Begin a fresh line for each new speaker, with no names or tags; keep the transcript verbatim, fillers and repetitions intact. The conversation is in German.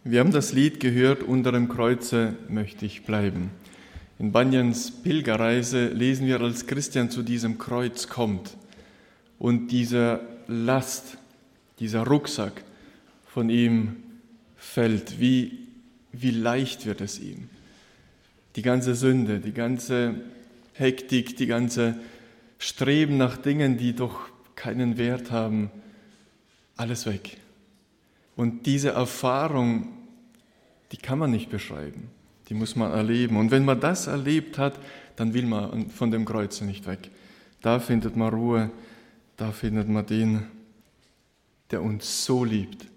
Wir haben das Lied gehört, unter dem Kreuze möchte ich bleiben. In Bunyan's Pilgerreise lesen wir, als Christian zu diesem Kreuz kommt und diese Last, dieser Rucksack von ihm fällt. Wie, wie leicht wird es ihm? Die ganze Sünde, die ganze Hektik, die ganze Streben nach Dingen, die doch keinen Wert haben, alles weg. Und diese Erfahrung, die kann man nicht beschreiben, die muss man erleben. Und wenn man das erlebt hat, dann will man von dem Kreuz nicht weg. Da findet man Ruhe, da findet man den, der uns so liebt,